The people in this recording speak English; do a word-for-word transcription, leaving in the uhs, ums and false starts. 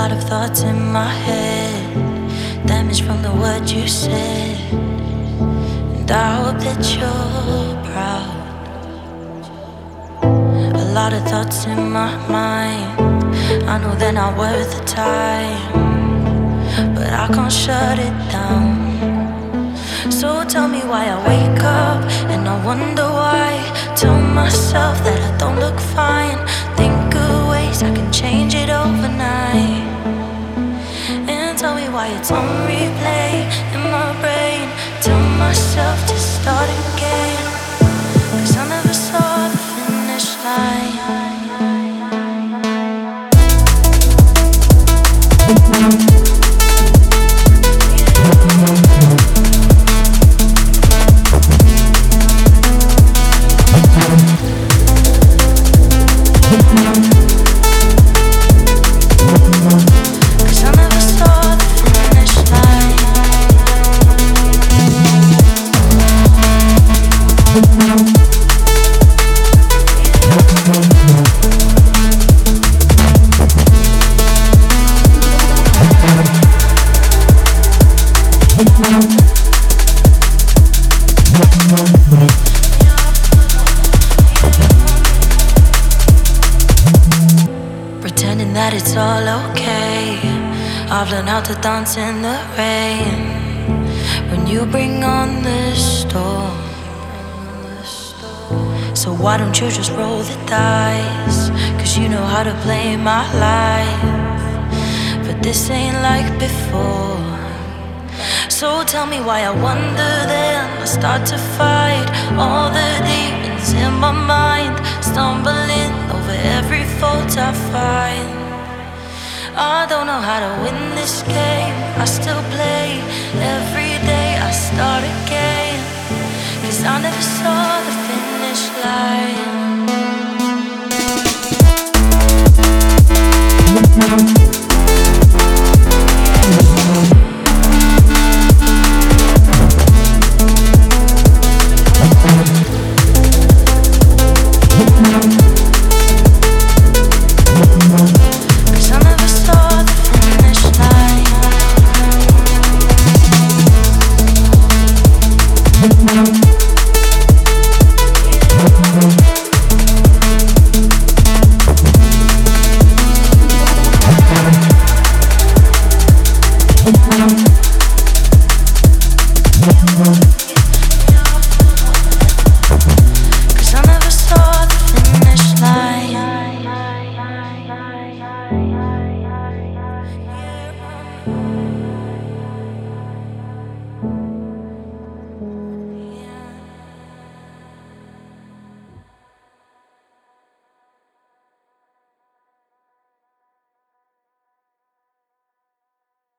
lot of thoughts in my head, damage from the words you said. And I hope that you're proud. A lot of thoughts in my mind, I know they're not worth the time, but I can't shut it down. So tell me why I wake up and I wonder why. Tell myself that I don't look fine. Think of ways I can change it overnight. And tell me why it's on replay in my brain. Tell myself to start again, 'cause I never saw the finish line. Pretending that it's all okay, I've learned how to dance in the rain. When you bring on the storm, so why don't you just roll the dice? 'Cause you know how to play my life, but this ain't like before. So tell me why I wonder then I start to fight all the demons in my mind, stumbling over every fault I find. I don't know how to win this game, I still play